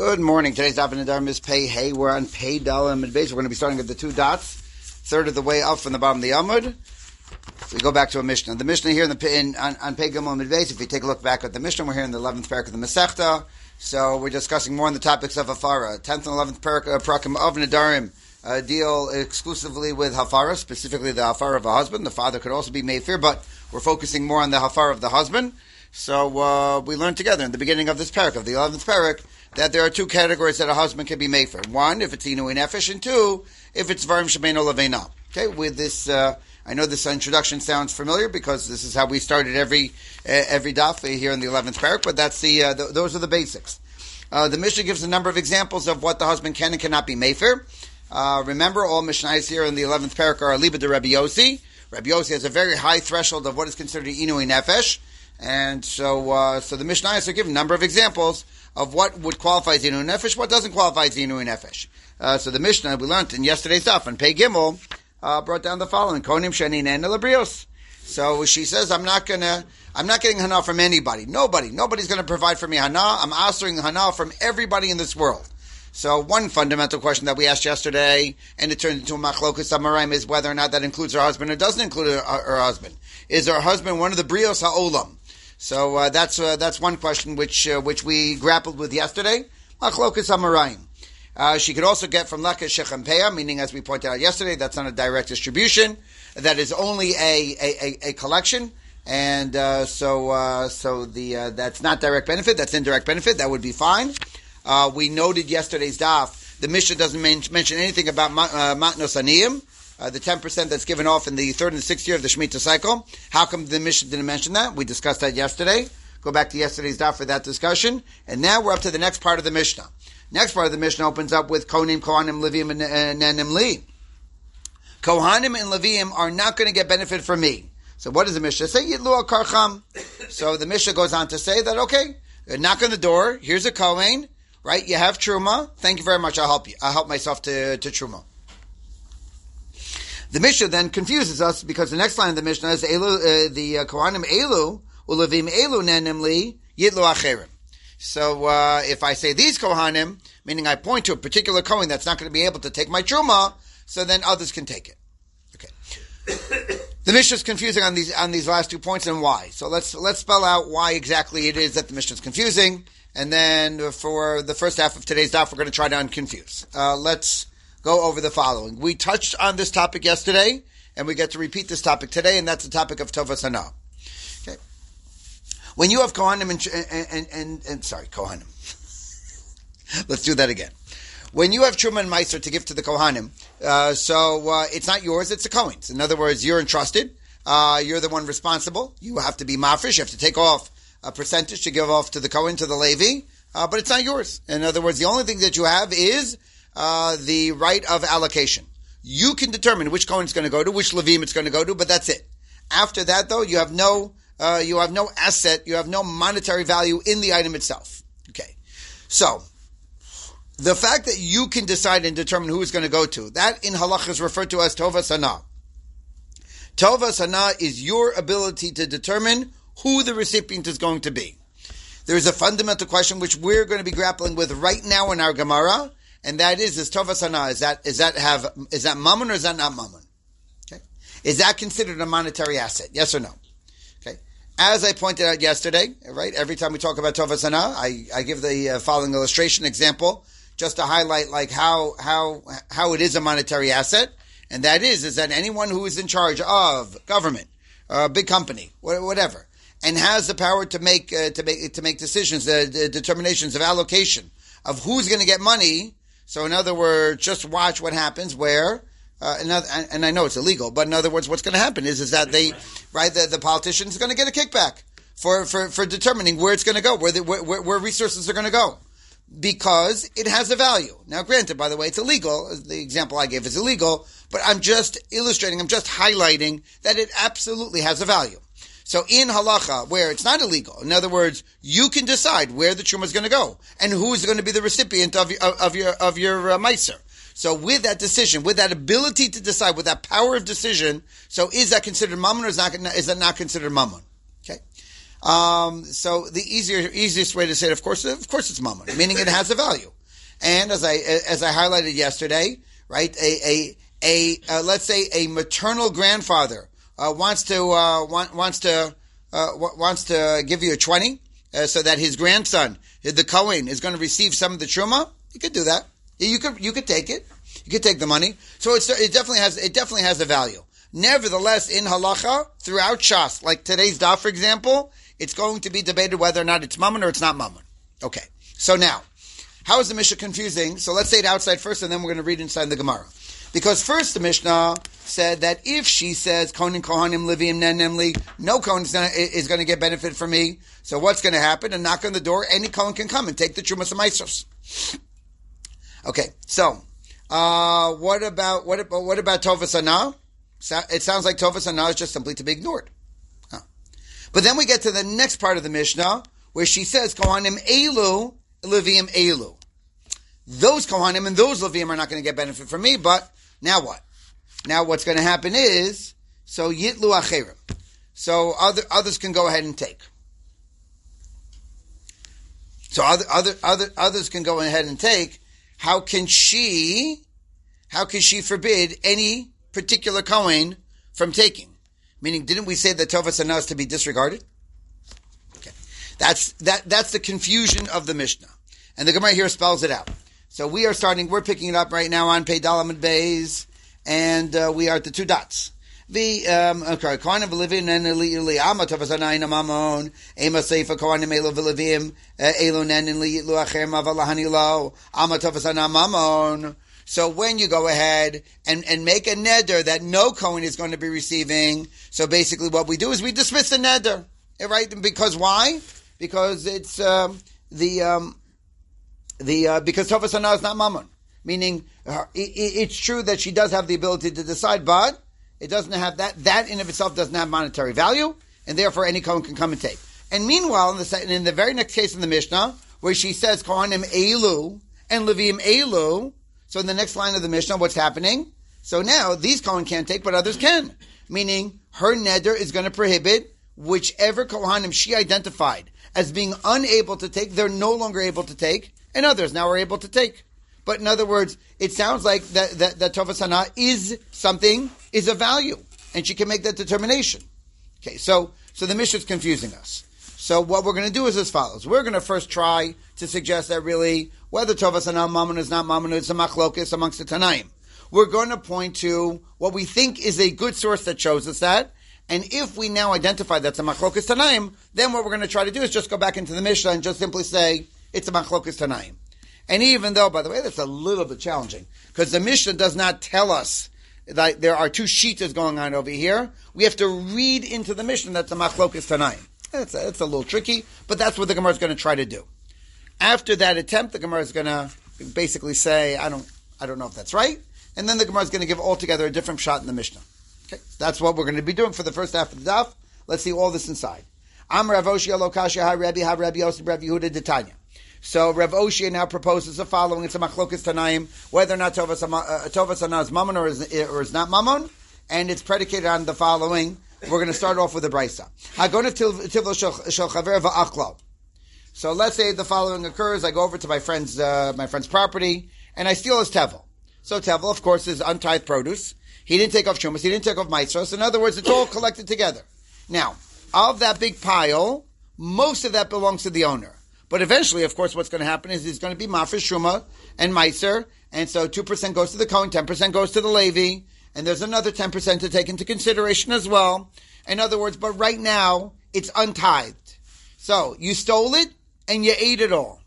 Good morning. Today's Daf Nedarim is Pei Hey. We're on Pei Dalet Amud Beis. We're going to be starting at the two dots, third of the way up from the bottom of the Amud. So we go back to a Mishnah. The Mishnah here on Pei Gimel Amud Beis, if you take a look back at the Mishnah, we're here in the 11th parak of the Masechta. So we're discussing more on the topics of Hafara. 10th and 11th parakim of Nedarim deal exclusively with Hafara, specifically the Hafara of a husband. The father could also be Meifir, but we're focusing more on the Hafara of the husband. So we learned together in the beginning of this parak, of the 11th parak, that there are two categories that a husband can be made for. One, if it's Inui Nefesh, and two, if it's Varim Shebeino Leveina. Okay, with this, I know this introduction sounds familiar because this is how we started every daf here in the 11th parak, but that's those are the basics. The Mishnah gives a number of examples of what the husband can and cannot be made for. Remember, all Mishnahs here in the 11th parak are Aliba de Rabbi Yossi. Rabbi Yossi has a very high threshold of what is considered Inui Nefesh. And so the Mishnahs are given a number of examples of what would qualify as Inui Nefesh, what doesn't qualify as Inui Nefesh. So the Mishnah, we learned in yesterday's daf, on Pei Gimel, brought down the following, Konim Sheni Nen Labrios. So she says, I'm not getting hana from anybody. Nobody's going to provide for me hana. I'm answering hana from everybody in this world. So one fundamental question that we asked yesterday, and it turned into a machlokas amarim, is whether or not that includes her husband or doesn't include her husband. Is her husband one of the brios ha'olam? So that's one question which we grappled with yesterday. Machlokas amarim. She could also get from lakesh shechampeya, meaning, as we pointed out yesterday, that's not a direct distribution. That is only a collection, and so that's not direct benefit. That's indirect benefit. That would be fine. We noted yesterday's daf. The Mishnah doesn't mention anything about matnos aniyim, the 10% that's given off in the 3rd and 6th year of the Shemitah cycle. How come the Mishnah didn't mention that? We discussed that yesterday. Go back to yesterday's daf for that discussion. And now we're up to the next part of the Mishnah. Next part of the Mishnah opens up with Kohanim, Leviim, and Nanim Li. Kohanim and Leviim are not going to get benefit from me. So what does the Mishnah say? Yitlu al karcham. So the Mishnah goes on to say that, okay, knock on the door, here's a Kohen, right? You have Truma. Thank you very much. I'll help you. I'll help myself to Truma. The Mishnah then confuses us because the next line of the Mishnah is the Kohanim Elu, Ulevim Elu Nanim Li, Yitlu Acherim. So if I say these Kohanim, meaning I point to a particular Kohen that's not going to be able to take my Truma, so then others can take it. Okay. The Mishnah is confusing on these last 2 points, and why. So let's spell out why exactly it is that the Mishnah is confusing, and then for the first half of today's daf, we're going to try to unconfuse. Let's go over the following. We touched on this topic yesterday, and we get to repeat this topic today, and that's the topic of Tovas Hana. Okay. When you have Kohanim and Kohanim. Let's do that again. When you have Truma and Meiser to give to the Kohanim, it's not yours, it's the Kohen's. In other words, you're entrusted, you're the one responsible, you have to be mafresh, you have to take off a percentage to give off to the Kohen, to the Levi, but it's not yours. In other words, the only thing that you have is the right of allocation. You can determine which Kohen it's going to go to, which Levim it's going to go to, but that's it. After that, though, you have no asset, you have no monetary value in the item itself. Okay. So, the fact that you can decide and determine who it's going to go to, that in halach is referred to as Tovas Hana. Tovas Hana is your ability to determine who the recipient is going to be. There is a fundamental question which we're going to be grappling with right now in our Gemara, and that is Tovas Hana, is that mammon or is that not mammon? Okay. Is that considered a monetary asset? Yes or no? Okay. As I pointed out yesterday, right, every time we talk about Tovas Hana, I give the following illustration example, just to highlight like how it is a monetary asset, and that is that anyone who is in charge of government, a big company, whatever, and has the power to make decisions, determinations of allocation of who's going to get money. So in other words, just watch what happens where, and I know it's illegal, but in other words, what's going to happen is that the politicians are going to get a kickback for determining where it's going to go, where resources are going to go, because it has a value. Now, granted, by the way, it's illegal. The example I gave is illegal, but I'm just illustrating, I'm just highlighting that it absolutely has a value. So in halacha, where it's not illegal, in other words, you can decide where the truma is going to go and who is going to be the recipient of your meiser. So with that decision, with that ability to decide, with that power of decision, so is that considered mammon or is that not considered mammon? Okay. So the easiest way to say it, of course it's mammon, meaning it has a value. And as I highlighted yesterday, right? Let's say a maternal grandfather wants to give you a 20, so that his grandson, the Kohen, is going to receive some of the truma. You could do that. You could take it. You could take the money. So it definitely has a value. Nevertheless, in halacha, throughout Shas, like today's daf, for example, it's going to be debated whether or not it's mammon or it's not mammon. Okay. So now, how is the Mishnah confusing? So let's say it outside first, and then we're going to read inside the Gemara. Because first the Mishnah said that if she says, Kohen Kohanim Leviim Nen Nemli, no Kohen is going to get benefit from me. So what's going to happen? A knock on the door, any Kohen can come and take the Trumas Maisros. Okay, so what about Tovas Anah? It sounds like Tovas Anah is just simply to be ignored. Huh. But then we get to the next part of the Mishnah, where she says, Kohanim Elu, Leviim Elu. Those Kohanim and those Leviim are not going to get benefit from me, but now what? Now what's going to happen is, so Yitlu Acherim. So others can go ahead and take. So others can go ahead and take. How can she forbid any particular Kohen from taking? Meaning, didn't we say that Tovas Anah is to be disregarded? Okay. That's the confusion of the Mishnah. And the Gemara here spells it out. So we're picking it up right now on Pei Dalamid Beis, and we are at the two dots. Kohanim v'Levim nen li ama Tovas Anah ina mamon ema seifa Kohanim elu v'Levim elu nen li yitlu acher mavalahani lo ama Tovas Anah mamon. So when you go ahead and make a neder that no Kohen is going to be receiving, so basically what we do is we dismiss the neder, right? Because why? Because it's because Tovas Anah is not mammon. Meaning, it's true that she does have the ability to decide, but it doesn't have that in of itself doesn't have monetary value, and therefore any Kohen can come and take. And meanwhile, in the very next case in the Mishnah, where she says Kohanim Elu and Leviim Elu, so in the next line of the Mishnah, what's happening? So now, these Kohen can't take, but others can. Meaning, her neder is going to prohibit whichever Kohanim she identified as being unable to take, they're no longer able to take, and others now are able to take. But in other words, it sounds like that Tovas Anah is a value, and she can make that determination. Okay, so the Mishnah is confusing us. So what we're going to do is as follows. We're going to first try to suggest that really, whether Tovas Anah mammon is not mammon, it's a machlokes amongst the Tanaim. We're going to point to what we think is a good source that shows us that, and if we now identify that's a machlokes Tanaim, then what we're going to try to do is just go back into the Mishnah and just simply say, it's a machlokes Tanaim. And even though, by the way, that's a little bit challenging, because the Mishnah does not tell us that there are two shitas going on over here. We have to read into the Mishnah that's a machlokes Tanaim. It's a little tricky, but that's what the Gemara is going to try to do. After that attempt, the Gemara is going to basically say, I don't know if that's right, and then the Gemara is going to give altogether a different shot in the Mishnah. Okay, that's what we're going to be doing for the first half of the daf. Let's see all this inside. Am Rav Oshia lo kasha ha Rabbi Yosef Rav Yehuda Detanya. So Rav Oshia now proposes the following: it's a machlokes Tanaim whether or not Tovas Anah is mammon or is not mammon, and it's predicated on the following. We're going to start off with the brisa. So let's say the following occurs. I go over to my friend's property, and I steal his tevel. So tevel, of course, is untithed produce. He didn't take off shumas. He didn't take off maitros. In other words, it's all collected together. Now, of that big pile, most of that belongs to the owner. But eventually, of course, what's going to happen is he's going to be mafresh shuma and meiser, and so 2% goes to the Kohen, 10% goes to the Levi, and there's another 10% to take into consideration as well. In other words, but right now, it's untithed. So, you stole it, and you ate it all.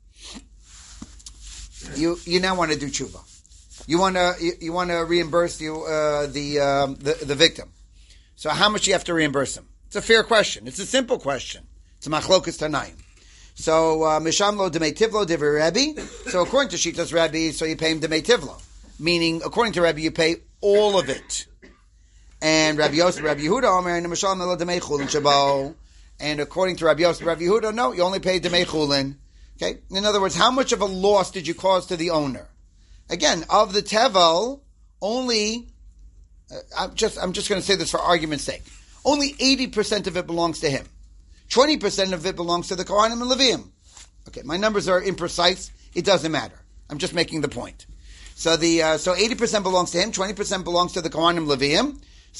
You now want to do tshuva. You want to reimburse the victim. So how much do you have to reimburse him? It's a fair question. It's a simple question. It's a machlokes Tanaim. So misham lo demei tivlo divrei Rabbi. So according to Shitas Rabbi, so you pay him demei tivlo, meaning according to Rabbi you pay all of it. And Rabbi Yosef, Rabbi Yehuda, Omer and misham lo demei chulin shabo. And according to Rabbi Yosef, Rabbi Yehuda, no, you only pay demei chulin. Okay. In other words, how much of a loss did you cause to the owner? Again, of the tevel, only. I'm just going to say this for argument's sake. Only 80% of it belongs to him. 20% of it belongs to the Kohanim and Leviim. Okay, my numbers are imprecise. It doesn't matter. I'm just making the point. So 80% belongs to him, 20% belongs to the Kohanim Leviim.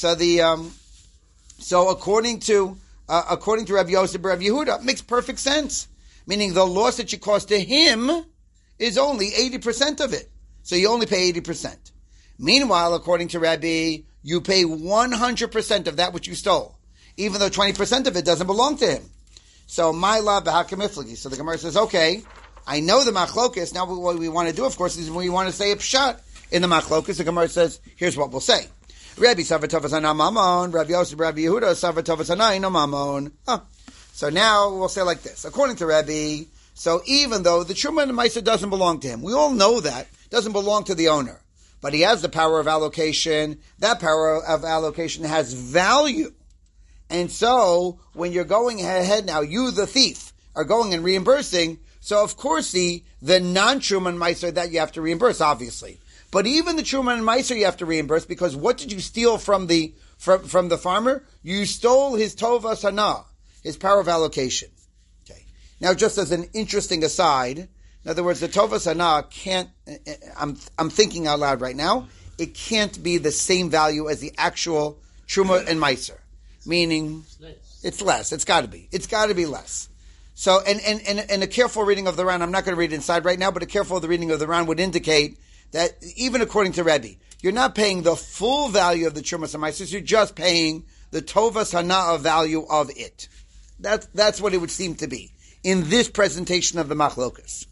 So according to Rabbi Yosef, Rabbi Yehuda, it makes perfect sense. Meaning the loss that you caused to him is only 80% of it. So you only pay 80%. Meanwhile, according to Rabbi, you pay 100% of that which you stole, even though 20% of it doesn't belong to him. So my love, so the Gemara says, okay, I know the machlokas. Now what we want to do, of course, is we want to say a pshat in the machlokas. The Gemara says, here's what we'll say. Rabbi Savatavas Mamon, Rabbi Yosef, Rabbi Yehuda, Savatavas Mamon. So now we'll say like this. According to Rabbi, so even though the Truma and the Meiser doesn't belong to him, we all know that, doesn't belong to the owner, but he has the power of allocation. That power of allocation has value. And so when you're going ahead now, you, the thief, are going and reimbursing, so of course the non-Truma and Meiser that you have to reimburse, obviously. But even the Truma and Meiser you have to reimburse, because what did you steal from the farmer? You stole his Tova Sana, his power of allocation. Okay. Now, just as an interesting aside, in other words, the Tova Sana can't, I'm thinking out loud right now, it can't be the same value as the actual Truma and Meiser. Meaning, it's less. It's got to be. It's got to be less. So, and a careful reading of the Ran, I'm not going to read it inside right now, but a careful reading of the Ran would indicate that even according to Rebbe, you're not paying the full value of the Trumas and Meiser, you're just paying the Tovas Hana'ah value of it. That's what it would seem to be in this presentation of the Machlokas.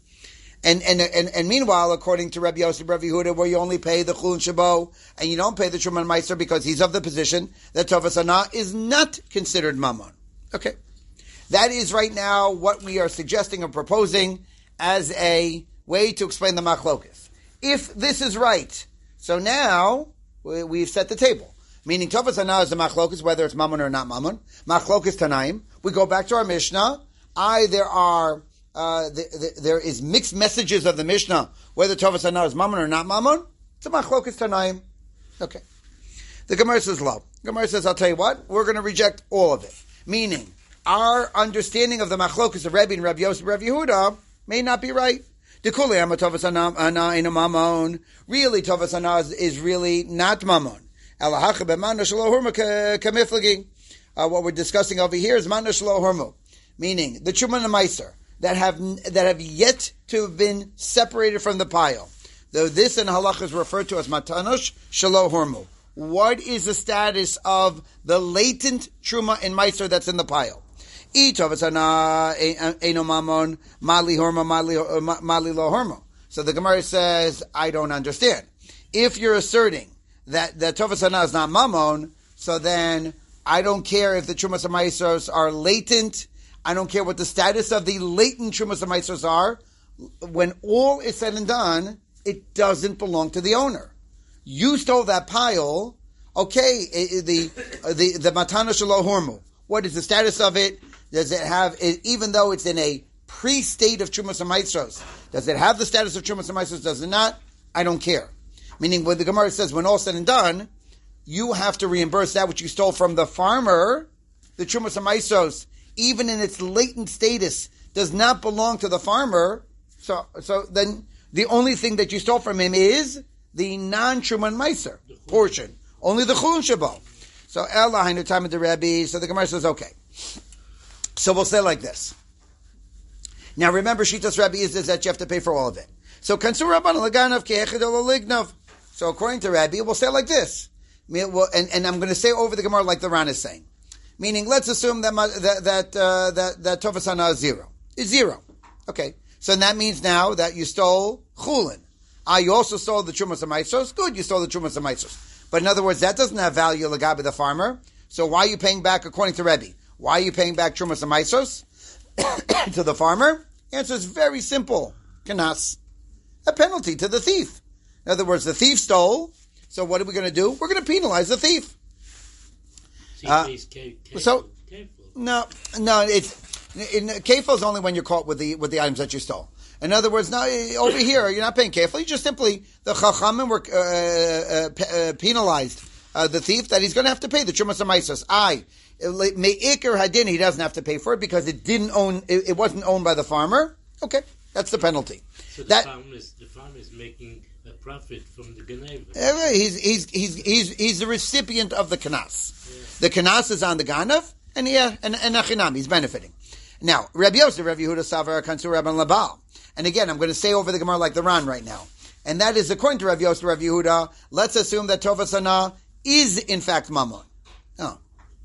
And meanwhile, according to Rabbi Yosef, Rabbi Yehuda, where you only pay the Chulun Shabo, and you don't pay the Truma and Meiser because he's of the position that Tovas Hana'ah is not considered Mammon. Okay. That is right now what we are suggesting or proposing as a way to explain the Machlokas. If this is right, so now we've set the table. Meaning Tovas Hana'ah is the Machlokas, whether it's Mammon or not Mammon. Machlokas Tanaim. We go back to our Mishnah. There is mixed messages of the Mishnah, whether Tovas Hana'ah is Mammon or not Mammon. It's a Machlokas Tanaim. Okay. The Gemara says low. The Gemara says, I'll tell you what, we're going to reject all of it. Meaning, our understanding of the Machlokas of Rebbe and Rabbi Yosef, Rabbi Yehuda may not be right. Really, Tovas Hana'ah is really not Mammon. What we're discussing over here is Mana Shelo Hormu, meaning the Truma and the Meiser that have yet to have been separated from the pile. Though this in Halacha is referred to as Matanosh Shelo Hormu. What is the status of the latent Truma and Meiser that's in the pile? So the Gemara says, I don't understand. If you're asserting that Tovas Hana'ah is not Mammon, so then I don't care if the Trumas and Meisers are latent. I don't care what the status of the latent Trumas and Meisers are. When all is said and done, it doesn't belong to the owner. You stole that pile. Okay, the Matana Shelo Hormu. What is the status of it? Does it have, even though it's in a pre-state of Trumas and Meisros, does it have the status of Trumas and Meisros? Does it not? I don't care. Meaning, when the Gemara says, when all said and done, you have to reimburse that which you stole from the farmer. The Trumas and Meisros, even in its latent status, does not belong to the farmer. So then the only thing that you stole from him is the non-Truma and Meiser portion. Only the Chulun Shabo. So Ella Hainu Time of the Rebbe. So the Gemara says, okay. So we'll say like this. Now remember, Shitas Rebbe is that you have to pay for all of it. So Kansur Rabban Laganav Ke'echad Lignav. So according to Rebbe, we'll say like this. And I'm going to say over the Gemara like the Ran is saying. Meaning, let's assume that Tovas Hana'ah is zero. It's zero. Okay. So that means now that you stole Chulin. You also stole the Trumas and Meisos. Good, you stole the Trumas and Meisos. But in other words, that doesn't have value Lagabi the farmer. So why are you paying back, according to Rebbe? Why are you paying back Trumas and Meisos to the farmer? The answer is very simple. Kanas. A penalty to the thief. In other words, the thief stole. So what are we going to do? We're going to penalize the thief. No, it's kefil is only when you're caught with the items that you stole. In other words, now over here you're not paying kefil. You just simply the chachamim were penalized the thief that he's going to have to pay the Trumas and Meisos. Me'ikr hadin, he doesn't have to pay for it because it wasn't owned by the farmer. Okay, that's the penalty. So the farmer is making a profit from the Ganeva. He's the recipient of the kanas. Yeah. The kanas is on the ganav, and achinam, he's benefiting. Now, Rabbi Yosef, Rabbi Yehuda Savar, Kansur Rabban Labal. And again, I'm going to say over the Gemara like the Ran right now. And that is, according to Rabbi Yosef, Rabbi Yehuda, let's assume that Tovas Hana is in fact Mammon. Oh.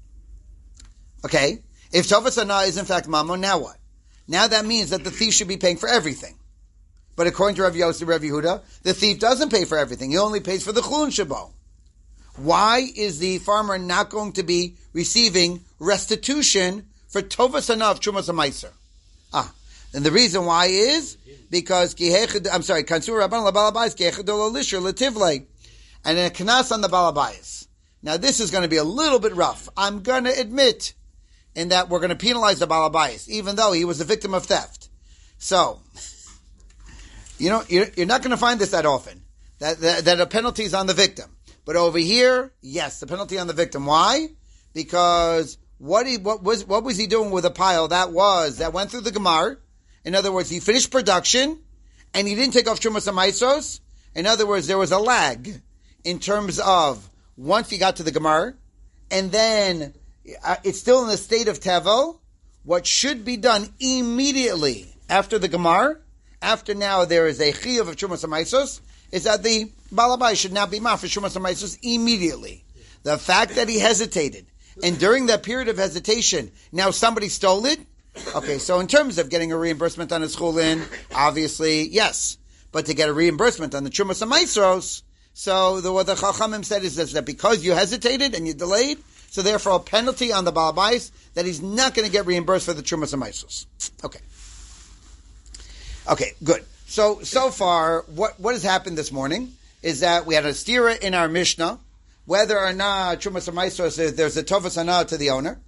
Okay. If Tovas Hana is in fact Mammon, now what? Now that means that the thief should be paying for everything. But according to Rabbi Yosef, Rabbi Yehuda, the thief doesn't pay for everything. He only pays for the Chulun Shabo. Why is the farmer not going to be receiving restitution for Tovas Hana of Trumas HaMaiser? And the reason why is because Kansur Rabban Labalabais Kehechadol Lisher Lativle, and a Knas on the Balabais. Now this is going to be a little bit rough. I'm going to admit in that we're going to penalize the Balabais, even though he was a victim of theft. So, you're not going to find this that often. That a penalty is on the victim. But over here, yes, the penalty on the victim. Why? Because what was he doing with a pile that went through the Gemar? In other words, he finished production and he didn't take off Trumas HaMaisos. In other words, there was a lag in terms of once he got to the Gemar, and then it's still in the state of Tevel. What should be done immediately after the Gemar, after now there is a chiyuv of Trumas HaMaisos, is that the Balabai should now be maf for Trumas HaMaisos immediately. The fact that he hesitated, and during that period of hesitation, now somebody stole it. Okay, so in terms of getting a reimbursement on his chulin, obviously, yes. But to get a reimbursement on the Trumas HaMaisos, so what the Chachamim said is that because you hesitated and you delayed, so therefore a penalty on the Balabais that he's not going to get reimbursed for the Trumas HaMaisos. Okay, good. So far, what has happened this morning is that we had a stira in our Mishnah, whether or not Trumas HaMaisos, there's a Tovas Hana to the owner.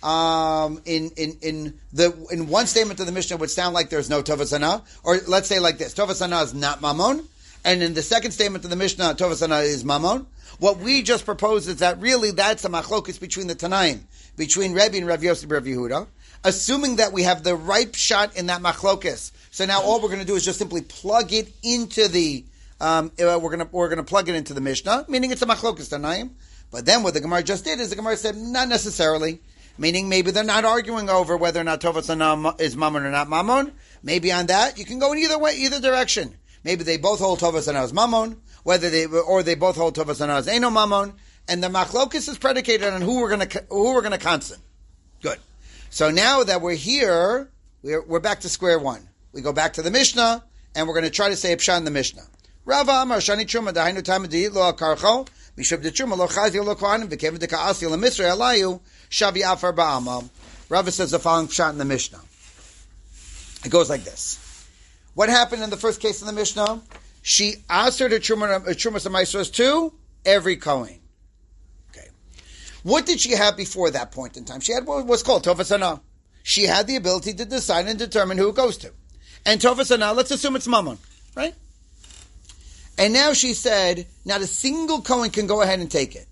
In one statement of the Mishnah would sound like there's no Tovas Hana, or let's say like this: Tovas Hana is not Mammon, and in the second statement of the Mishnah, Tovas Hana is Mammon. What we just proposed is that really that's a machlokes between the Tanaim, between Rebbe and Rav Yosef and Rav Yehuda, assuming that we have the right shot in that machlokes. So now all we're going to do is just simply plug it into the we're going to plug it into the Mishnah, meaning it's a machlokes Tanaim. But then what the Gemara just did is the Gemara said not necessarily. Meaning maybe they're not arguing over whether or not Tovas Hana is Mammon or not Mammon. Maybe on that, you can go in either way, either direction. Maybe they both hold Tovas Hana as Mammon, or they both hold Tovas Hana as Eino Mammon, and the Machlokes is predicated on who we're going to constant. Good. So now that we're here, we're back to square one. We go back to the Mishnah, and we're going to try to say a pshat in the Mishnah. Rava Amar Shani Truma Dahainu Tama De'it Lo Akarcho Mishub De Truma Lo Chazi Lo Kohanim V'Kevin De Ka'asi Lo Misra Alayu Shavi Afar Ba'amal. Rava says the following pshat in the Mishnah. It goes like this. What happened in the first case in the Mishnah? She answered her Trumas HaMaisros to every Kohen. Okay. What did she have before that point in time? She had what was called Tovas Hana. She had the ability to decide and determine who it goes to. And Tovas Hana, let's assume it's Mammon, right? And now she said, not a single Kohen can go ahead and take it.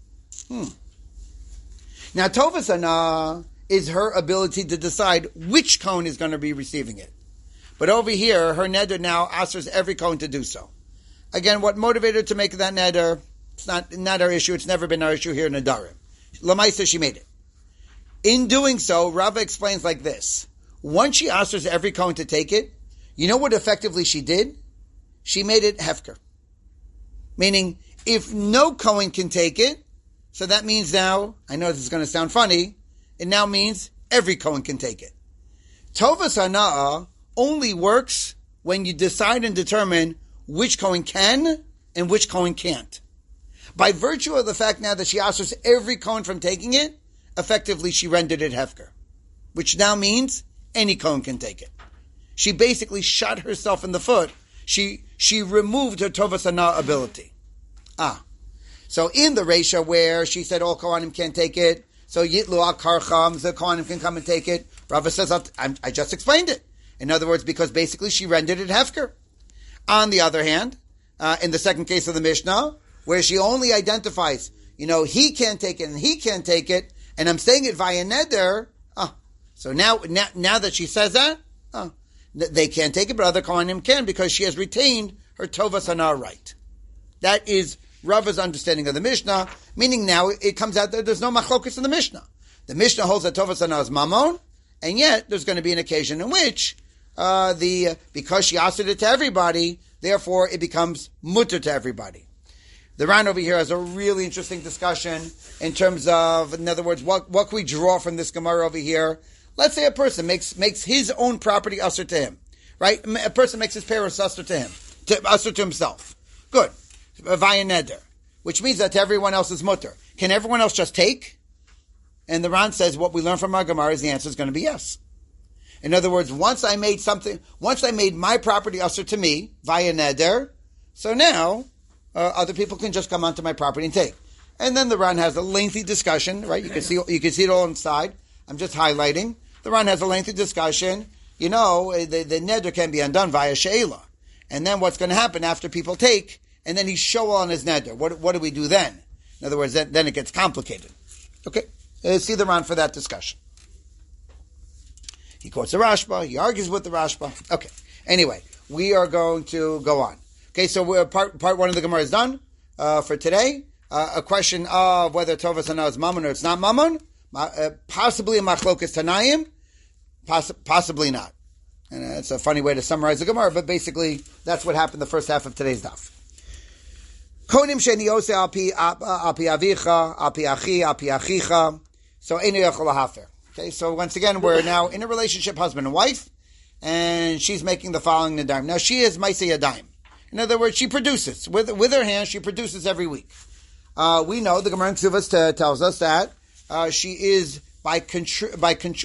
Now, Tovas Hana is her ability to decide which Kohen is going to be receiving it. But over here, her neder now asks every Kohen to do so. Again, what motivated her to make that neder, it's not our issue. It's never been our issue here in Nadarim. Lamaisa, she made it. In doing so, Rava explains like this. Once she asks every Kohen to take it, you know what effectively she did? She made it hefker. Meaning, if no Kohen can take it, so that means now, I know this is going to sound funny, it now means every Kohen can take it. Tovas Hana only works when you decide and determine which Kohen can and which Kohen can't. By virtue of the fact now that she asks every Kohen from taking it, effectively she rendered it hefker, which now means any Kohen can take it. She basically shot herself in the foot. She removed her Tovas Hana ability. So in the Reisha where she said all Kohanim can't take it, so Yitlu Akarcham, the Kohanim can come and take it, Rava says, I just explained it. In other words, because basically she rendered it hefker. On the other hand, in the second case of the Mishnah, where she only identifies, he can't take it and he can't take it, and I'm saying it via neder, so now that she says that, they can't take it, but other Kohanim can because she has retained her tovas hana right. That is Rava's understanding of the Mishnah, meaning now it comes out that there's no machlokus in the Mishnah. The Mishnah holds that tovas hana is mamon, and yet there's going to be an occasion in which because she asked it to everybody, therefore it becomes mutter to everybody. The Ran over here has a really interesting discussion in terms of, in other words, what can we draw from this Gemara over here? Let's say a person makes his own property usher to him, right? A person makes his parents usher to him, usher to himself. Good. Via neder. Which means that to everyone else is mutter. Can everyone else just take? And the Ran says what we learn from our Gemara is the answer is going to be yes. In other words, once I made my property usher to me via neder, so now other people can just come onto my property and take. And then the Ran has a lengthy discussion, right? You can see it all inside. I'm just highlighting. The Ran has a lengthy discussion. The neder can be undone via she'ela. And then what's going to happen after people take, and then he's show on his neder. What do we do then? In other words, then it gets complicated. Okay? See the Ran for that discussion. He quotes the Rashba. He argues with the Rashba. Okay. Anyway, we are going to go on. Okay, so part one of the Gemara is done for today. A question of whether tovas hana is mammon or it's not mammon. Possibly a machlokas Tanaim, possibly not. And it's a funny way to summarize the Gemara, but basically that's what happened the first half of today's daf. Konim sheni yose al pi avicha, al pi achi, al pi achicha. So einu yachol hafer. Okay, so once again we're now in a relationship, husband and wife, and she's making the following nadarim. Now she is maisei yadayim. In other words, she produces with her hands. She produces every week. We know the Gemara in Ksuvas tells us that. She is by contract,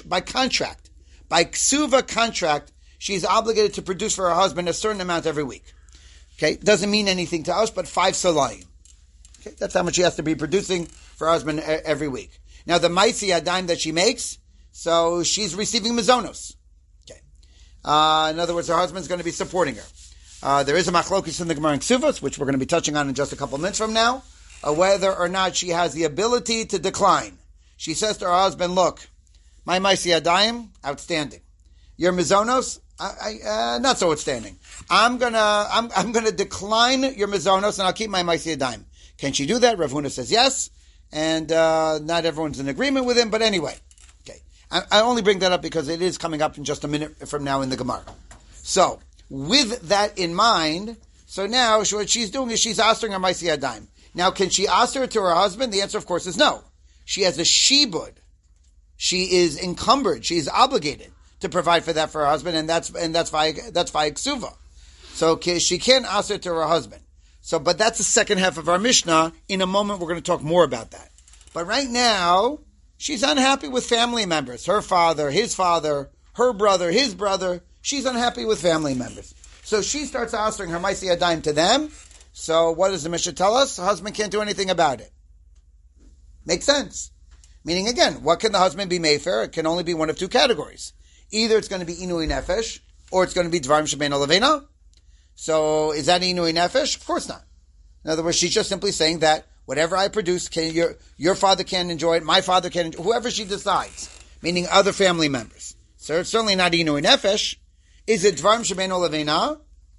by ksuva contract, she's obligated to produce for her husband a certain amount every week. Okay, doesn't mean anything to us, but 5 salayim. Okay, that's how much she has to be producing for her husband every week. Now the maisi adayim that she makes, so she's receiving mizonos. Okay, in other words, her husband's going to be supporting her. There is a machlokis in the Gemara in Ksuvos, which we're going to be touching on in just a couple of minutes from now, whether or not she has the ability to decline. She says to her husband, look, my maisi adayim, outstanding. Your mizonos, not so outstanding. I'm gonna decline your mizonos and I'll keep my maisi adayim. Can she do that? Rav Huna says yes, and not everyone's in agreement with him, but anyway. Okay. I only bring that up because it is coming up in just a minute from now in the Gemara. So, with that in mind, so now what she's doing is she's asking her maisi adayim. Now, can she ask it to her husband? The answer, of course, is no. She has a shibud. She is encumbered. She is obligated to provide for that for her husband, and that's via ksuva. So she can't ask it to her husband. So, but that's the second half of our Mishnah. In a moment, we're going to talk more about that. But right now, she's unhappy with family members. Her father, her brother, his brother. She's unhappy with family members. So she starts asking her maisi adayim to them. So what does the Mishnah tell us? The husband can't do anything about it. Makes sense. Meaning, again, what can the husband be made for? It can only be one of two categories. Either it's going to be inui nefesh, or it's going to be dvarim shebein olavena. So, is that inui nefesh? Of course not. In other words, she's just simply saying that whatever I produce, your father can enjoy it, my father can enjoy it, whoever she decides, meaning other family members. So, it's certainly not inui nefesh. Is it dvarim shebein olavena?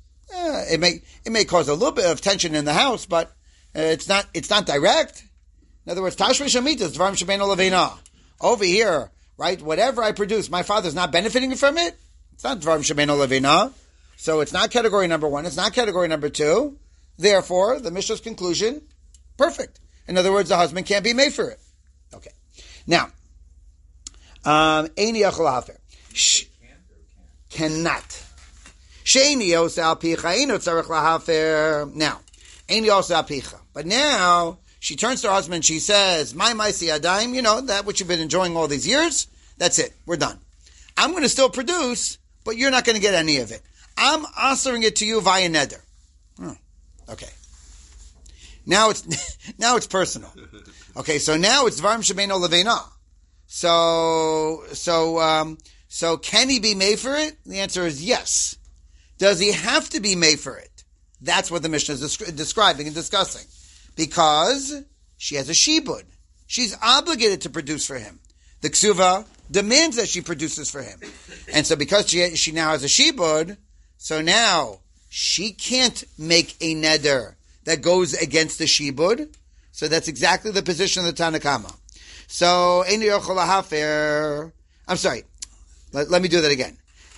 It may cause a little bit of tension in the house, but it's not direct. In other words, Tashmish Amita is Dvarim Shebein Olavena. Over here, right, whatever I produce, my father's not benefiting from it. It's not Dvarim Shebein Olavena. So it's not category number 1. It's not category number 2. Therefore, the Mishnah's conclusion, perfect. In other words, the husband can't be made for it. Okay. Now, Eini Yachol Hafer. Cannot. Sheini Yos Al Picha Eino Tzarech Lahafer. Now, Eini Yos Al Picha. But now, she turns to her husband and she says, my maisi adayim, that which you've been enjoying all these years, that's it. We're done. I'm going to still produce, but you're not going to get any of it. I'm offering it to you via neder. Okay. Now it's personal. Okay, so now it's dvarim shebein olavena. So can he be made for it? The answer is yes. Does he have to be made for it? That's what the Mishnah is describing and discussing. Because she has a shibud. she's obligated to produce for him. The ksuva demands that she produces for him. And so because she now has a shibud, so now she can't make a neder that goes against the shibud. So that's exactly the position of the Tanakama. So, I'm sorry. Let me do that again.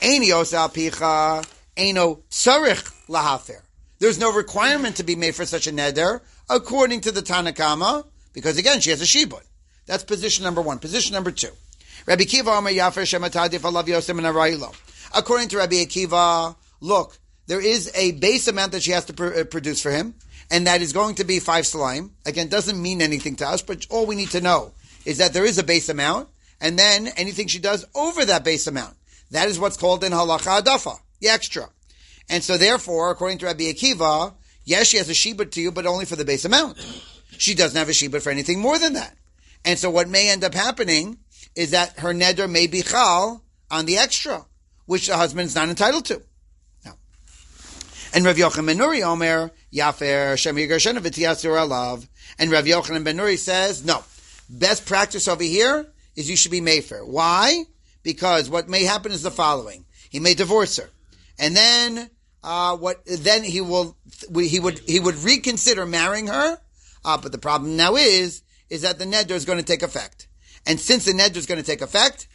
There's no requirement to be made for such a neder, according to the Tanakama, because again, she has a shibud. That's position number one. Position number two. Rabbi Akiva Omer Yafer Shematadif Alav Yosem and Araylo. According to Rabbi Akiva, look, there is a base amount that she has to produce for him, and that is going to be 5 salaim. Again, doesn't mean anything to us, but all we need to know is that there is a base amount, and then anything she does over that base amount. That is what's called in halacha adafa, the extra. And so therefore, according to Rabbi Akiva, yes, she has a shibud to you, but only for the base amount. She doesn't have a shibud for anything more than that. And so what may end up happening is that her neder may be chal on the extra, which the husband is not entitled to. Now, and Rav Yochanan ben Nuri Omer, Yafer Shem Yigarshena v'tiyasur alav. And Rav Yochanan ben Nuri says, no, best practice over here is you should be mefer. Why? Because what may happen is the following: he may divorce her, and then then he would reconsider marrying her. But the problem now is that the neder is going to take effect, and since the neder is going to take effect,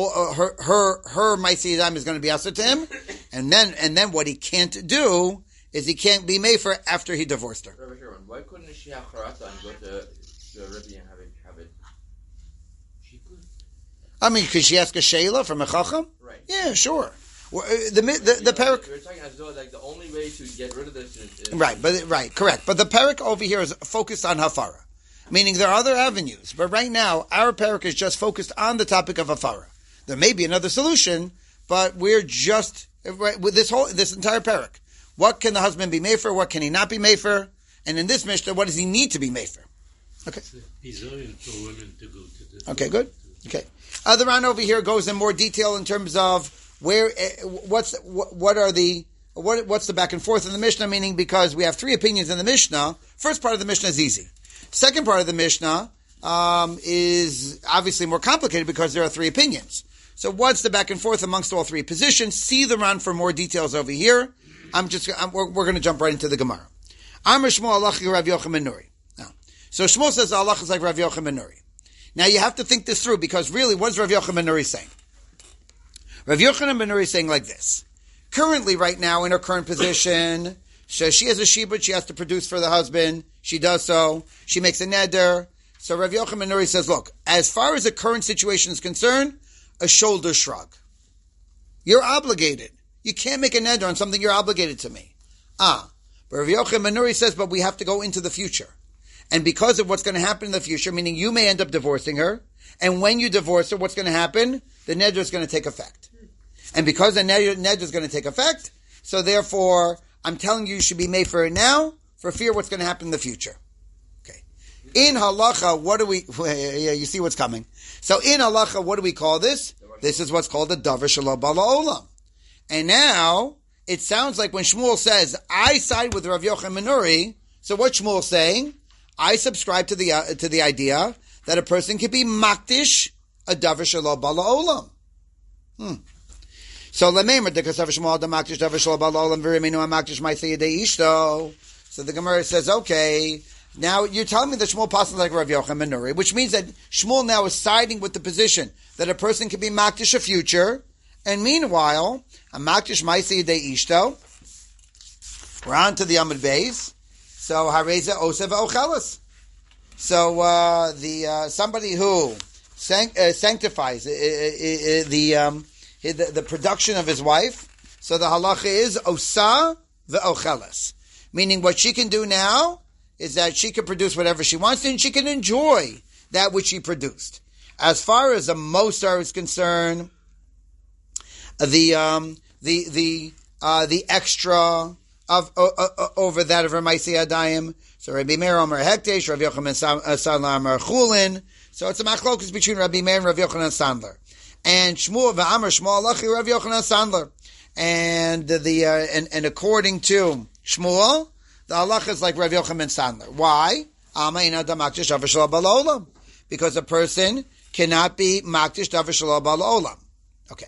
her Maaseh Yadayim is going to be asked to him, and then what he can't do is he can't be mefer after he divorced her. Rabbi Shimon, why couldn't she have charata and go to Rabbi and have it? She could. I mean, could she ask a sheila from a chacham? Right. Yeah, sure. The parak. You're talking as though like the only way to get rid of this is right, correct. But the parak over here is focused on hafara, meaning there are other avenues. But right now, our parak is just focused on the topic of hafara. There may be another solution, but we're just with this entire parak. What can the husband be made for? What can he not be made for? And in this Mishnah, what does he need to be made for? Okay. He's owing for women to go to the. Okay, good. Okay. The Ran over here goes in more detail in terms of what's the back and forth in the Mishnah, meaning because we have 3 opinions in the Mishnah. First part of the Mishnah is easy. Second part of the Mishnah is obviously more complicated because there are 3 opinions. So what's the back and forth amongst all 3 positions? See the Ran for more details over here. We're going to jump right into the Gemara. Amr Shmuel Alachi Rav Yochanan ben Nuri. So Shmuel says Allah is like Rav Yochanan ben Nuri. Now you have to think this through because really, what is Rav Yochanan ben Nuri saying? Rav Yochanan ben Nuri is saying like this. Currently, right now, in her current position, so she has a shibud, she has to produce for the husband. She does so. She makes a neder. So Rav Yochanan ben Nuri says, look, as far as the current situation is concerned, a shoulder shrug. You're obligated. You can't make a neder on something you're obligated to me. But Rav Yochanan ben Nuri says, but we have to go into the future. And because of what's going to happen in the future, meaning you may end up divorcing her, and when you divorce her, what's going to happen? The neder is going to take effect. And because the neder is going to take effect, so therefore, I'm telling you should be made for it now, for fear what's going to happen in the future. Okay. In halacha, what do we, yeah, you see what's coming. So in halacha, what do we call this? This is what's called the davar shelo bala olam. And now, it sounds like when Shmuel says, I side with Rav Yochanan ben Nuri, so what's Shmuel saying? I subscribe to the idea that a person can be makdish a davar shelo bala olam. So lememer de kasav Shmuel da makdish davar shelo bala olam v'rimenu makdish ma'aseh yedei ishto. So the Gemara says, okay, now you're telling me that Shmuel passes like Rav Yochanan ben Nuri, which means that Shmuel now is siding with the position that a person can be makdish a future, and meanwhile, a makdish ma'aseh yedei ishto. We're on to the Amud Beis. So hareza osev ochelas. So somebody who sanctifies the production of his wife. So the halacha is osa ve'ochelas, meaning what she can do now is that she can produce whatever she wants and she can enjoy that which she produced. As far as a mosar is concerned, the extra of over that of her Maaseh Yadayim. So Rabbi Meir Omer Hektesh, Rav Yochanan Sandler Omer Chulin. So it's a machlokus between Rabbi Meir and Rav Yochanan Sandler. And Shmuel v'Amar Shmuel Alachi Rav Yochanan Sandler. And and according to Shmuel, the halacha is like Rav Yochanan Sandler. Why? because a person cannot be makdish davar shelo ba la'olam. Okay.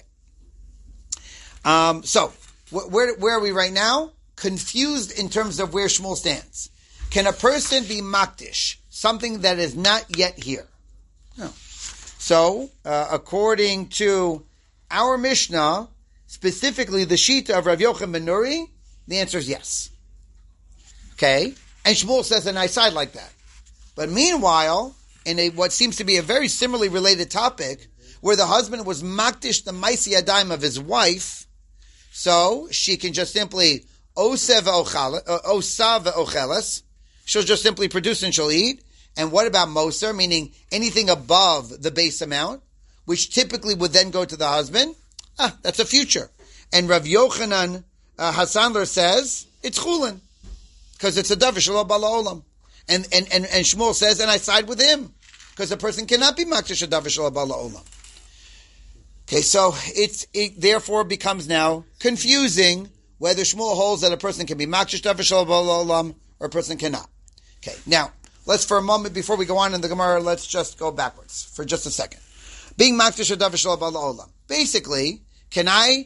So, where are we right now? Confused in terms of where Shmuel stands. Can a person be makdish, something that is not yet here? No. So, according to our Mishnah, specifically the Shita of Rav Yochanan ben Nuri, the answer is yes. Okay? And Shmuel says a nice side like that. But meanwhile, in what seems to be a very similarly related topic, where the husband was makdish the maisi yadayim of his wife, so she can just simply osa ve'ocheles, she'll just simply produce and she'll eat. And what about moser, meaning anything above the base amount, which typically would then go to the husband? That's a future. And Rav Yochanan Hassanler says it's chulin, because it's a davar shelo ba la'olam. And Shmuel says, and I side with him, because a person cannot be makdish a davar shelo ba la'olam. Okay, so it therefore becomes now confusing whether Shmuel holds that a person can be makdish davar shelo ba la'olam or a person cannot. Okay, now let's, for a moment before we go on in the Gemara, let's just go backwards for just a second. Being makdish a davar shelo ba la'olam. Basically, can I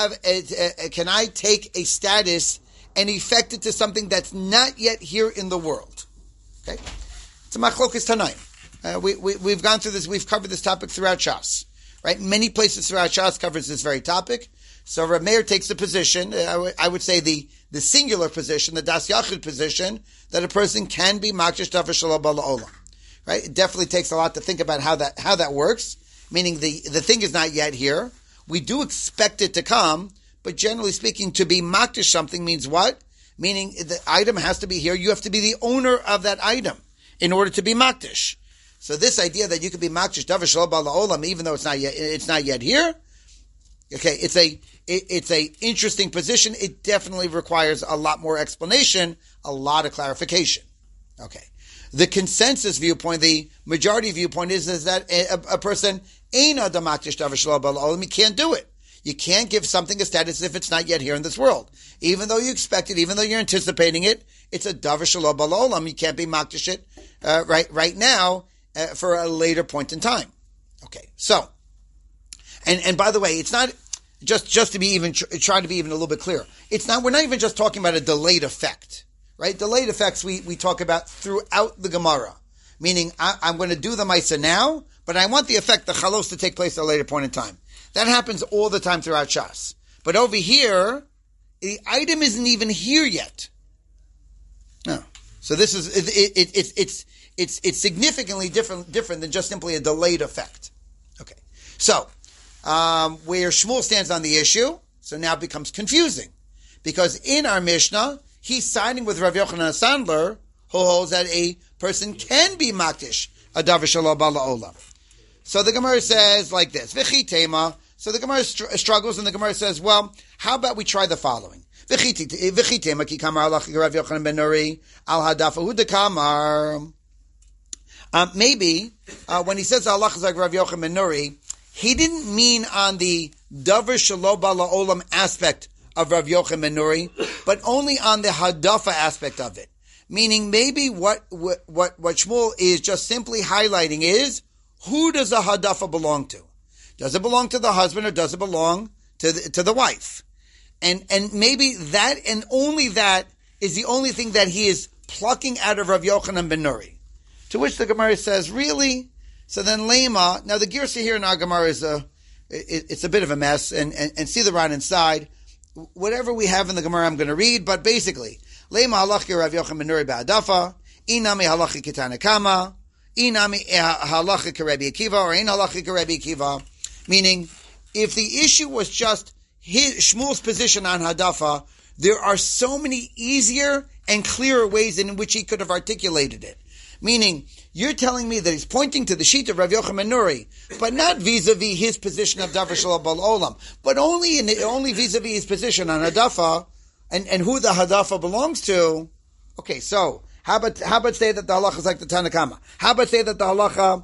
take a status and effect it to something that's not yet here in the world? Okay, it's a machlokas tanaim. We've gone through this. We've covered this topic throughout Shas. Right, many places throughout Shas covers this very topic. So Rav Meir takes the position. I would say the singular position, the das yachid position, that a person can be makdish davar shelo ba la'olam. Right, it definitely takes a lot to think about how that works. Meaning the thing is not yet here. We do expect it to come, but generally speaking, to be makdish something means what? Meaning the item has to be here. You have to be the owner of that item in order to be makdish. So this idea that you could be makdish davar shelo ba la'olam even though it's not yet here. Okay, it's a interesting position. It definitely requires a lot more explanation, a lot of clarification. Okay. The consensus viewpoint, the majority viewpoint is that a person ain't a makdish davar shelo ba la'olam. You can't do it. You can't give something a status if it's not yet here in this world. Even though you expect it, even though you're anticipating it, it's a davar shelo ba la'olam. You can't be makdish it right now for a later point in time. Okay, so and by the way, it's not just to be even try to be even a little bit clearer. It's not. We're not even just talking about a delayed effect, right? Delayed effects we talk about throughout the Gemara, meaning I'm going to do the Maisa now, but I want the effect, the chalos, to take place at a later point in time. That happens all the time throughout Shas. But over here, the item isn't even here yet. No. So this is it's significantly different than just simply a delayed effect. Okay. So where Shmuel stands on the issue, so now it becomes confusing, because in our Mishnah he's siding with Rav Yochanan Sandler, who holds that a person can be makdish a davar shelo ba la'olam. So the Gemara says like this, V'chi tema. So the Gemara struggles, and the Gemara says, well, how about we try the following? V'chi tema ki kamar Rav Yochanan ben Nuri al hadafa hu dekamar. Maybe when he says Allah is like Rav Yochanan ben Nuri, he didn't mean on the davar shelo ba la'olam aspect of Rav Yochanan ben Nuri, but only on the hadafa aspect of it. Meaning, maybe what Shmuel is just simply highlighting is, who does a hadafa belong to? Does it belong to the husband, or does it belong to the wife? And maybe that and only that is the only thing that he is plucking out of Rav Yochanan ben Nuri. To which the Gemara says, really? So then Lema, now the Girsa here in our Gemara is it's a bit of a mess, and see the right inside. Whatever we have in the Gemara I'm going to read, but basically, Lema halachi Rav Yochanan ben Nuri ba'adafa, inami halachi kitana kama, inami halachi karebi Akiva, or in halachi karebi Akiva. Meaning, if the issue was just Shmuel's position on hadafa, there are so many easier and clearer ways in which he could have articulated it. Meaning, you're telling me that he's pointing to the sheet of Rav Yochanan ben Nuri, but not vis-a-vis his position of davar shelo ba la'olam, but only vis-a-vis his position on hadafa and who the hadafa belongs to. Okay, so how about say that the halacha is like the Tanna Kama? How about say that the halacha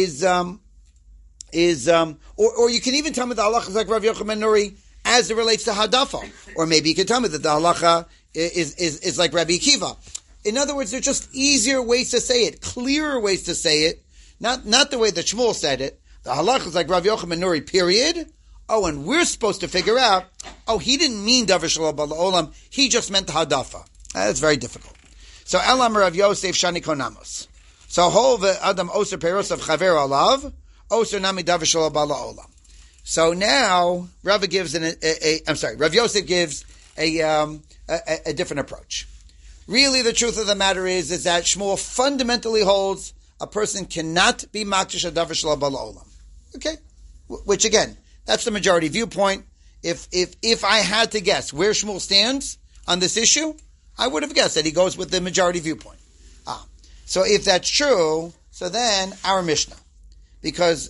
or you can even tell me the halacha is like Rav Yochanan ben Nuri as it relates to hadafa, or maybe you can tell me that the halacha is like Rabbi Akiva. In other words, they're just easier ways to say it, clearer ways to say it, Not the way that Shmuel said it. The halacha is like Rav Yochanan Nuri, period. Oh, and we're supposed to figure out, he didn't mean Davar Shalom Olam, he just meant Hadafa. That's very difficult. So, Elam Rav Yosef Shani Konamos. So, Hov Adam Oser Peros of Chaver Alav, Oser Nami Davar Shalom Olam. So now, Rav Yosef gives a different approach. Really, the truth of the matter is that Shmuel fundamentally holds a person cannot be Makdish Davar Shalom Olam. Okay? Which again, that's the majority viewpoint. If I had to guess where Shmuel stands on this issue, I would have guessed that he goes with the majority viewpoint. So if that's true, so then our Mishnah. Because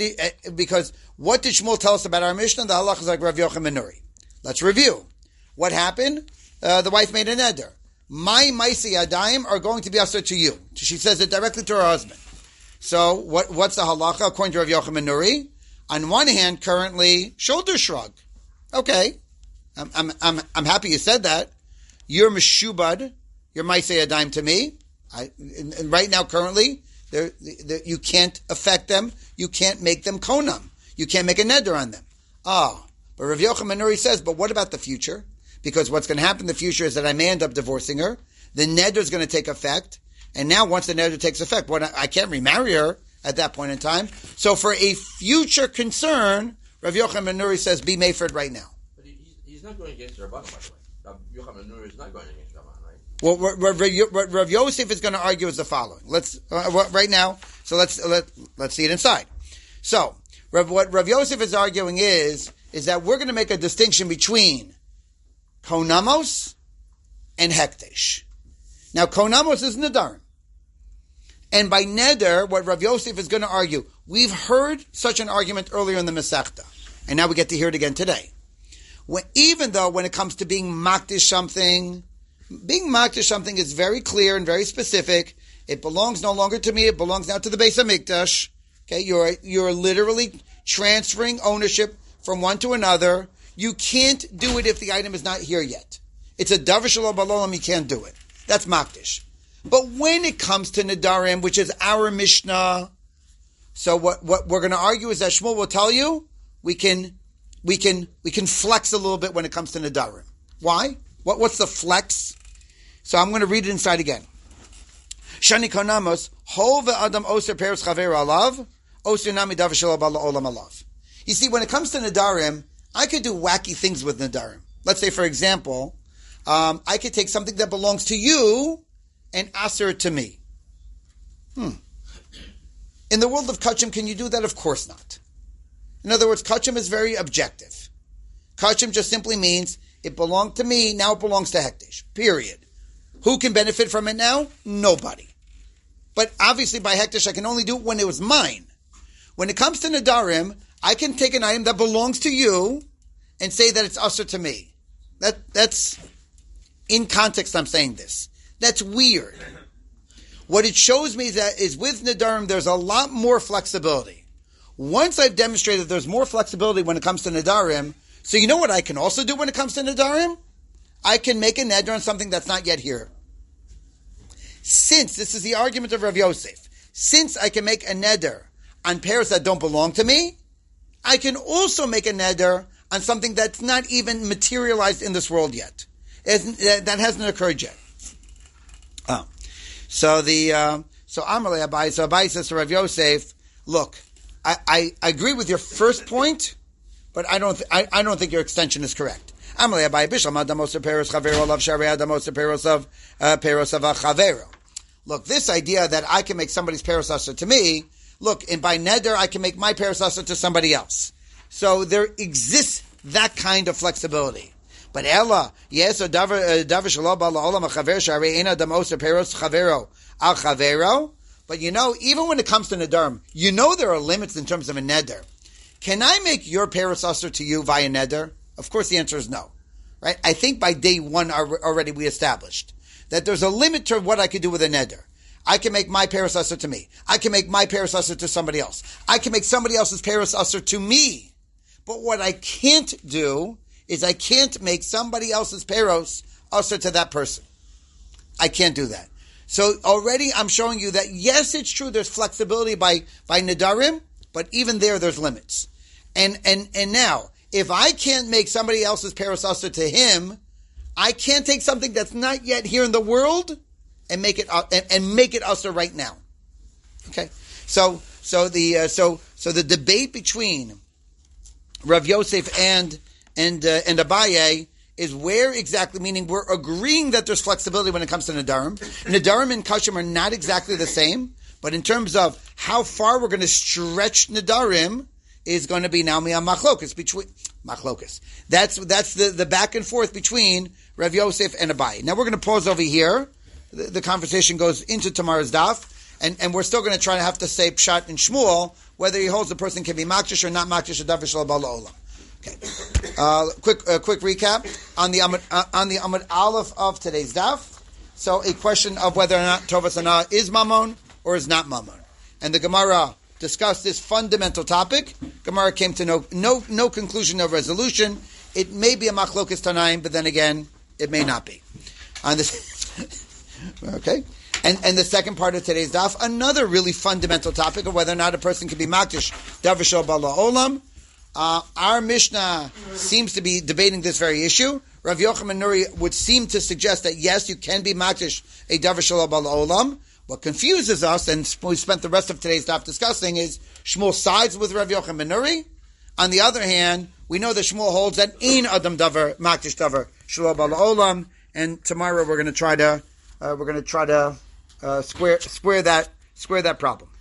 what did Shmuel tell us about our Mishnah? The halach is like Rav Yochanan Nuri. Let's review. What happened? The wife made a neder. My maisi yadayim are going to be usher to you. She says it directly to her husband. So what's the halacha according to Rav Yochanan Nuri? On one hand, currently shoulder shrug. Okay, I'm happy you said that. You're meshubad. You're maisi yadayim to me. And right now, currently, you can't affect them. You can't make them konam. You can't make a neder on them. But Rav Yochanan Nuri says, but what about the future? Because what's going to happen in the future is that I may end up divorcing her. The neder is going to take effect. And now once the neder takes effect, I can't remarry her at that point in time. So for a future concern, Rav Yochanan Nuri says, be Mayford right now. But he's not going against Rabban, by the way. Rav Yochanan Nuri is not going against Rabban, right? Well, what Rav Yosef is going to argue is the following. Let's right now. So let's see it inside. So what Rav Yosef is arguing is that we're going to make a distinction between konamos and hekdesh. Now, konamos is nedarim, and by neder, what Rav Yosef is going to argue, we've heard such an argument earlier in the Masechta, and now we get to hear it again today. Even though when it comes to being makdish something is very clear and very specific. It belongs no longer to me. It belongs now to the Beis HaMikdash. Okay, you're literally transferring ownership from one to another. You can't do it if the item is not here yet. It's a davar shalom balolam. You can't do it. That's makdish. But when it comes to nedarim, which is our Mishnah, so what we're going to argue is that Shmuel will tell you we can flex a little bit when it comes to nedarim. Why? What's the flex? So I'm going to read it inside again. Shani konamos hov adam oser peros chaver alav oser nami davar shalom olam alav. You see, when it comes to nedarim, I could do wacky things with nedarim. Let's say, for example, I could take something that belongs to you and aser it to me. In the world of kachim, can you do that? Of course not. In other words, kachim is very objective. Kachim just simply means it belonged to me, now it belongs to hekdesh. Period. Who can benefit from it now? Nobody. But obviously by hekdesh I can only do it when it was mine. When it comes to nedarim, I can take an item that belongs to you and say that it's usher to me. That's in context I'm saying this. That's weird. What it shows me is with nedarim there's a lot more flexibility. Once I've demonstrated there's more flexibility when it comes to nedarim, so you know what I can also do when it comes to nedarim? I can make a neder on something that's not yet here. Since, this is the argument of Rav Yosef, since I can make a neder on pairs that don't belong to me, I can also make a neder on something that's not even materialized in this world yet. That hasn't occurred yet. So Amalei Abai, so Abai says to Rav Yosef, look, I agree with your first point, but I don't think your extension is correct. Look, this idea that I can make somebody's peros asher to me, look, and by neder I can make my peros asher to somebody else. So there exists that kind of flexibility. But Ella, yes, davar shalom ba'olam chaver sharei ein adam oser peros chavero al chavero. But even when it comes to nedarim, there are limits in terms of a neder. Can I make your peros asher to you via neder? Of course, the answer is no. Right? I think by day one already we established that there's a limit to what I could do with a neder. I can make my peros asher to me. I can make my peros asher to somebody else. I can make somebody else's peros asher to me. But what I can't do is I can't make somebody else's peros asher to that person. I can't do that. So already I'm showing you that yes, it's true. There's flexibility by Nadarim, but even there's limits. And now, if I can't make somebody else's Paris Asa to him, I can't take something that's not yet here in the world and make it Asa right now. Okay. So the debate between Rav Yosef and Abaye is where exactly, meaning we're agreeing that there's flexibility when it comes to Nadarim. Nadarim and Kashim are not exactly the same, but in terms of how far we're going to stretch Nadarim is going to be now Machlokas between Machlokas. That's the back and forth between Rav Yosef and Abaye. Now we're going to pause over here. The conversation goes into tomorrow's daf, and we're still going to try to have to say Pshat and Shmuel, whether he holds the person can be Makdish or not Makdish, Adav V'Shel Ba'al Olam. Okay. Quick recap on the Amud Aleph of today's daf. So a question of whether or not Tovas Hana is Mammon or is not Mammon, and the Gemara discussed this fundamental topic. Gemara came to no conclusion, no resolution. It may be a Machlokas Tanaim, but then again, it may not be. On this, okay. And the second part of today's daf, another really fundamental topic of whether or not a person can be Makdish Adav V'Shel Ba'al Olam. Our Mishnah seems to be debating this very issue. Rav Yochanan Nuri would seem to suggest that yes, you can be Makdish Adav V'Shel Ba'al Olam. What confuses us, and we spent the rest of today's daf discussing, is Shmuel sides with Rav Yochanan Nuri. On the other hand, we know that Shmuel holds that Ein Adam Davar Makdish Davar Shel Ba'al Olam. And tomorrow we're going to try to square that problem.